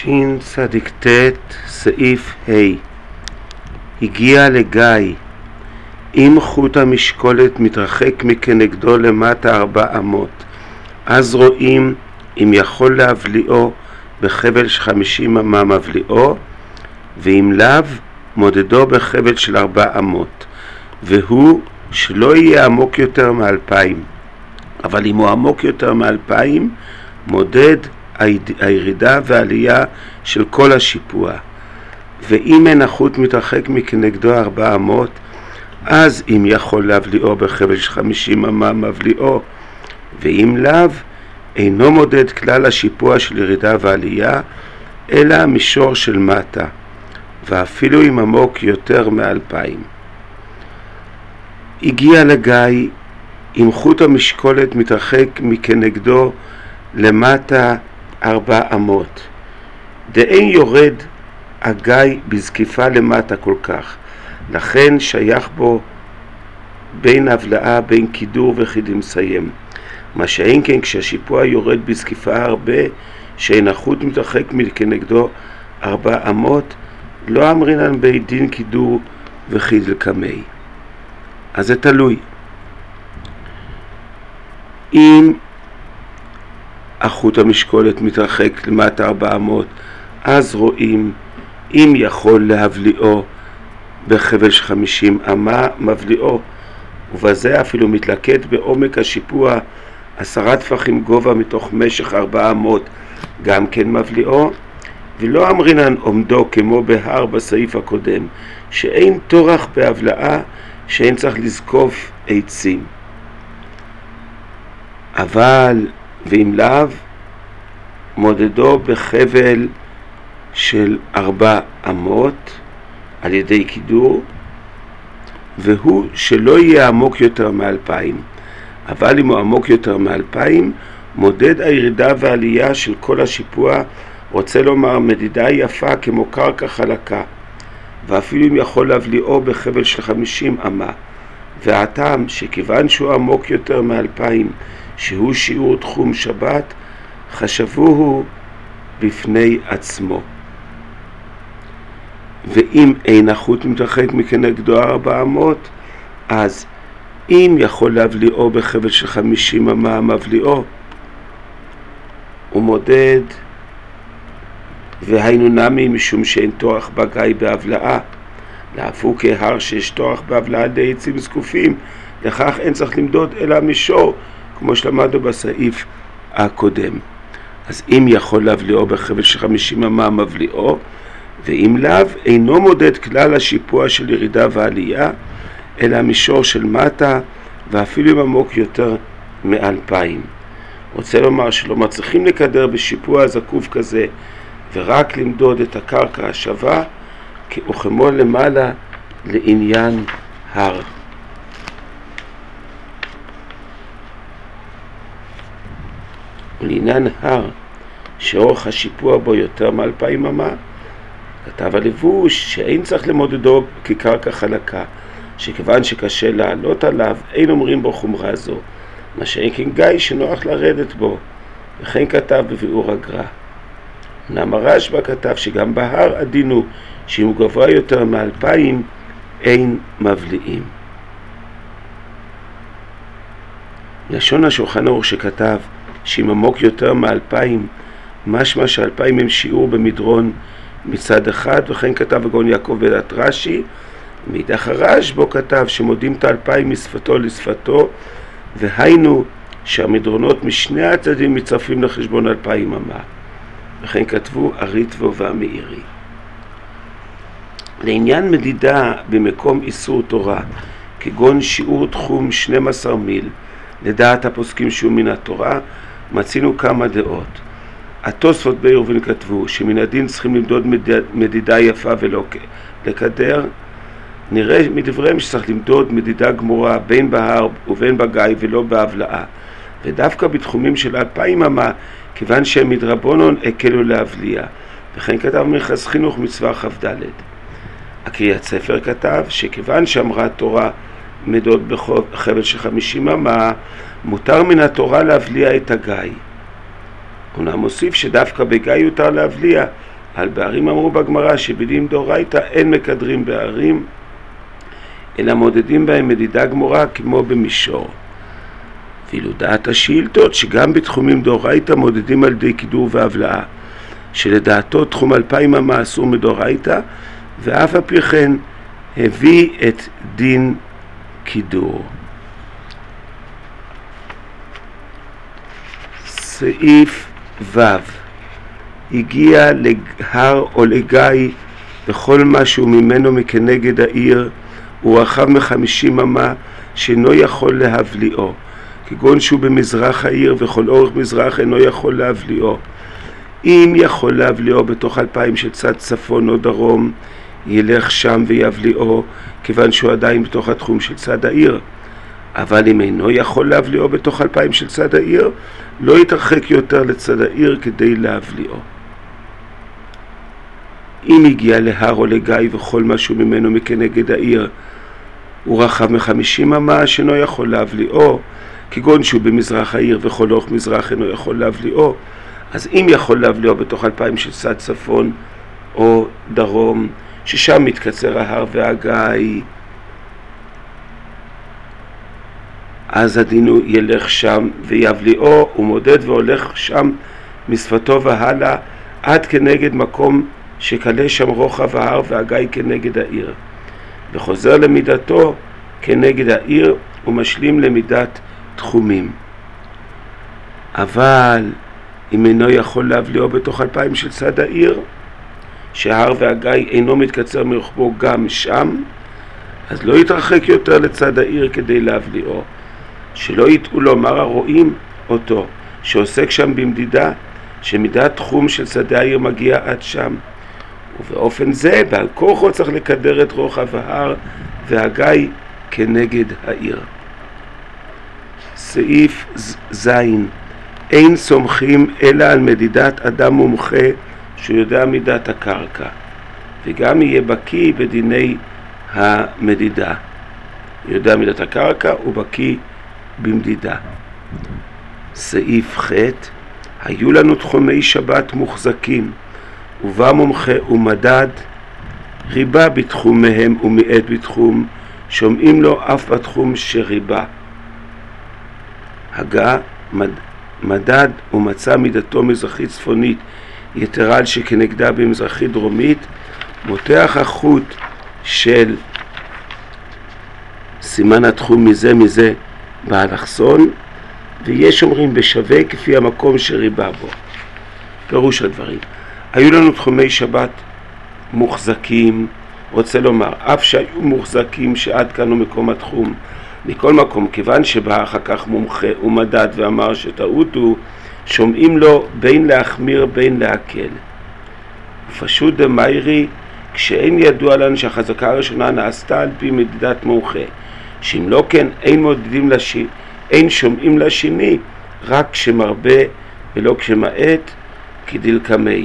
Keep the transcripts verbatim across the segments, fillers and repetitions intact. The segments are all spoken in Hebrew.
תשצ"ט סעיף ה' הגיע לגיא אם חוט המשקולת מתרחק מכנגדו למטה ארבע אמות, אז רואים אם יכול להבליאו בחבל של חמישים אמה מבליאו, ואם לאו מודדו בחבל של ארבע אמות, והוא שלא יהיה עמוק יותר מאלפיים. אבל אם הוא עמוק יותר מאלפיים, מודד הירידה והעלייה של כל השיפוע. ואם אין החוט מתרחק מכנגדו ארבע אמות, אז אם יכול להבליאו בחבל של חמישים אמה מבליאו, ואם לאו אינו מודד כלל השיפוע של ירידה ועלייה, אלא המישור של מטה, ואפילו אם עמוק יותר מאלפיים. הגיע לגיא אם חוט המשקולת מתרחק מכנגדו למטה ארבע אמות, דאין יורד הגיא בזקיפה למטה כל כך, לכן שייך בו בין הבלעה בין קידור וחיד מסיים. מה שאין כן כשהשיפוע יורד בזקיפה הרבה, שאין החוט מתרחק מכנגדו ארבע אמות, לא אמרינן בית דין קידור וחיד לקמי. אז זה תלוי. אם החוט המשקולת מתרחק למטה ארבע אמות, אז רואים אם יכול להבליאו בחבל של חמישים אמה מבליאו, ובזה אפילו מתלקט בעומק השיפוע עשרה טפחים גובה מתוך משך ארבע אמות, גם כן מבליאו. ולא אמרינן עומדו כמו בהר בסעיף הקודם, שאין תורח בהבלעה, שאין צריך לזקוף עצים. אבל ואם לאו מודדו בחבל של ארבע אמות על ידי קידור, והוא שלא יהיה עמוק יותר מאלפיים. אבל אם הוא עמוק יותר מאלפיים, מודד הירידה והעלייה של כל השיפוע, רוצה לומר מדידה יפה כמו קרקע חלקה, ואפילו אם יכול להבליאו בחבל של חמישים אמה. והטעם שכיוון שהוא עמוק יותר מאלפיים, שהוא שיעור תחום שבת, חשבוהו בפני עצמו. ואם אין החוט מתרחק מכנגדו ארבע אמות, אז אם יכול להבליאו בחבל של חמישים אמה מבליאו, הוא מודד, והיינו נמי משום שאין תורח בגיא בהבלעה, להפו כהר שיש תורח בהבלעה די עצים זקופים, לכך אין צריך למדוד אלא מישור, כמו שלמדנו בסעיף הקודם. אז אם יכול להבליאו בחבל של חמישים אמה מבליאו, ואם לאו אינו מודד כלל השיפוע של ירידה ועלייה, אלא המישור של מטה, ואפילו אם עמוק יותר מאלפיים. רוצה לומר שלא מצליחים לקדר בשיפוע זקוף כזה, ורק למדוד את הקרקע השווה, וכמו למעלה לעניין הר. ולעניין הר, שאורך השיפוע בו יותר מאלפיים אמה, כתב הלבוש שאין צריך למודדו כקרקע חלקה, שכיוון שקשה לעלות עליו, אין אומרים בו חומרה זו, מה שאין כן גיא שנוח לרדת בו, וכן כתב בביאור הגר"א. אמנם הרשב"א כתב שגם בהר עדינו, שאם הוא גבוה יותר מאלפיים, אין מבליאים. לשון השולחן ערוך שכתב שאם עמוק יותר מאלפיים, משמע שאלפיים הם שיעור במדרון מצד אחד, וכן כתב הגאון יעקב בדעת רש"י. מאידך הרשב"א כתב שמודים את האלפיים משפתו לשפתו, והיינו שהמדרונות משני הצדדים מצטרפים לחשבון אלפיים אמה, וכן כתבו ארית והובא מאירי. לעניין מדידה במקום איסור תורה, כגון שיעור תחום שנים עשר מיל, לדעת הפוסקים שהוא מן התורה, מצינו כמה דעות. התוספות בעירובין כתבו שמן הדין צריכים למדוד מדידה יפה ולא לקדר. נראה מדבריהם שצריך למדוד מדידה גמורה בין בהר ובין בגיא ולא בהבלעה, ודווקא בתחומים של אלפיים אמה, כיוון שהם מדרבנן הקלו להבליע. וכן כתב מרכז חינוך מצווה כ"ד. הקריאת ספר כתב שכיוון שאמרה התורה מדוד בחבל של חמישים אמה, מותר מן התורה להבליע את הגיא. הוא מוסיף שדווקא בגיא יותר להבליע, על בערים אמרו בגמרא שבדין דאורייתא אין מקדרים בערים, אלא מודדים בהם מדידה גמורה כמו במישור. ואילו דעת השאילתות שגם בתחומים דאורייתא מודדים על ידי קידור והבלעה, שלדעתו תחום אלפיים אמה אסור מדאורייתא, ואף על פי כן הביא את דין קידור. סעיף ו' הגיע להר או לגיא וכל משהו ממנו מכנגד העיר הוא רחב מחמישים אמה שאינו יכול להבליעו, כגון שהוא במזרח העיר וכל אורך מזרח אינו יכול להבליעו. אם יכול להבליעו בתוך אלפיים של צד צפון או דרום, ילך שם ויבליעו, כיוון שהוא עדיין בתוך התחום של צד העיר. אבל אם אינו יכול להבליעו בתוך אלפיים של צד העיר, לא יתרחק יותר לצד העיר כדי להבליעו. אם הגיע להר או לגיא וכל משהו ממנו מכנגד העיר הוא רחב מחמישים אמה שאינו יכול להבליעו, כגון שהוא במזרח העיר וכל אורך מזרח אינו יכול להבליעו, אז אם יכול להבליעו בתוך אלפיים של צד צפון או דרום, ששם מתקצר ההר והגיא, אז הדין הוא ילך שם ויבליעו, ומודד והולך שם משפתו והלאה עד כנגד מקום שקלה שם רוחב ההר והגיא כנגד העיר, וחוזר למידתו כנגד העיר ומשלים למידת תחומים. אבל אם אינו יכול להבליעו בתוך אלפיים של צד העיר, שההר והגיא אינו מתקצר מרוחבו גם שם, אז לא יתרחק יותר לצד העיר כדי להבליעו. שלא יטעו לומר הרואים אותו שעוסק שם במדידה, שמידת תחום של שדה העיר מגיע עד שם, ובאופן זה בעל כורחו צריך לקדר את רוחב ההר והגיא כנגד העיר. סעיף ז' אין סומכים אלא על מדידת אדם מומחה שהוא יודע מידת הקרקע וגם יהיה בקיא בדיני המדידה. יודע מידת הקרקע ובקיא במדידה. סעיף ח' היו לנו תחומי שבת מוחזקים ובא מומחה ומדד ריבה בתחומיהם ומיעט בתחום, שומעים לו אף בתחום שריבה. הגה מד, מדד ומצא מידתו מזרחית צפונית יתרה על שכנגדה במזרחית דרומית, מותח החוט של סימן התחום מזה מזה באלכסון, ויש אומרים בשווה כפי המקום שריבה בו. פירוש הדברים, היו לנו תחומי שבת מוחזקים, רוצה לומר אף שהיו מוחזקים שעד כאן הוא מקום התחום, מכל מקום כיוון שבא אחר כך מומחה ומדד ואמר שטעות הוא, שומעים לו בין להחמיר בין להקל. פשוט דמיירי כשאין ידוע לנו שהחזקה הראשונה נעשתה על פי מדידת מומחה, שאם לא כן אין מודדים לשני, אין שומעים לשני רק כשמרבה ולא כשמעט כדלקמי.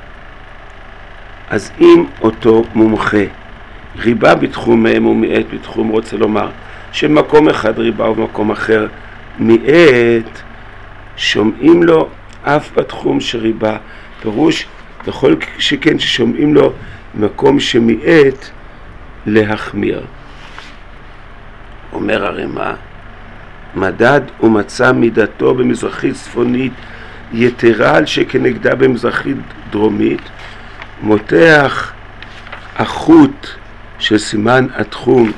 אז אם אותו מומחה ריבה בתחומיהם ומיעט בתחום, רוצה לומר שמקום אחד ריבה ובמקום אחר מיעט, שומעים לו אף בתחום שריבה, פירוש וכל שכן ששומעים לו מקום שמיעט להחמיר. אומר הרמ"א, מדד ומצא מידתו במזרחית צפונית יתרה על שכנגדה במזרחית דרומית, מותח החוט של סימן התחום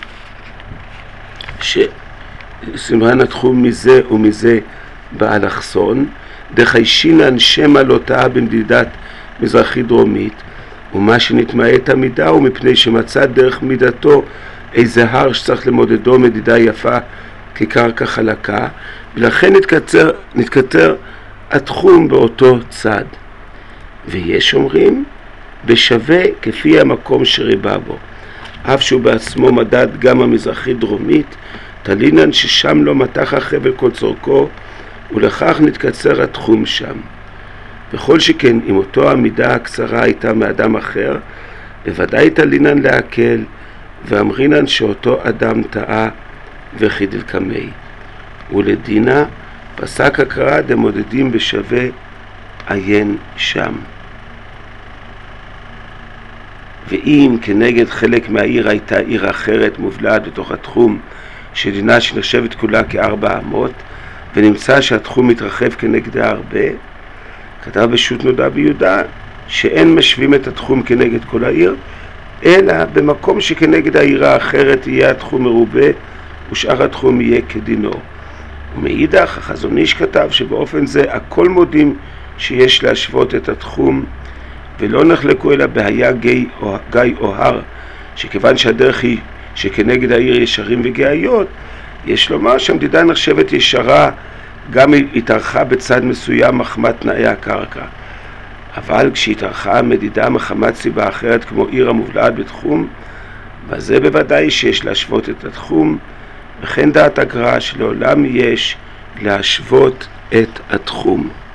שסימן התחום מזה ומזה באלכסון, דחיישינן שמא לא טעה במדידת מזרחית דרומית, ומה שנתמעט את המידה הוא מפני שמצא דרך מידתו איזה הר שצריך למודדו מדידה יפה כקרקע חלקה, ולכן נתקצר, נתקצר התחום באותו צד. ויש אומרים בשווה כפי המקום שריבה בו, אף שהוא בעצמו מדד גם המזרחית דרומית, תלינן ששם לא מתח החבל כל צורכו, ולכך נתקצר התחום שם. וכל שכן אם אותו המידה הקצרה הייתה מאדם אחר, בוודאי תלינן להקל, ואמרינן שאותו אדם טעה וכדלקמי. ולדינה פסק הקרא דמודדים בשווה עיין שם. ואם כנגד חלק מהעיר הייתה עיר אחרת מובלעת בתוך התחום שדינה שנחשבת כולה כארבע אמות, ונמצא שהתחום מתרחב כנגדה הרבה, כתב בשו"ת נודע ביהודה שאין משווים את התחום כנגד כל העיר, אלא במקום שכנגד העיר האחרת יהיה התחום מרובה ושאר התחום יהיה כדינו. ומאידך החזון איש כתב שבאופן זה הכל מודים שיש להשוות את התחום, ולא נחלקו אלא בהיה גיא או, גיא או הר, שכיוון שהדרך היא שכנגד העיר ישרים וגאיות, יש לומר שהמדידה נחשבת ישרה גם התארכה בצד מסוים מחמת תנאי הקרקע. אבל כשהתארכה המדידה מחמת סיבה אחרת כמו עיר המובלעת בתחום, בזה בוודאי שיש להשוות את התחום, וכן דעת הגר"א שלעולם יש להשוות את התחום.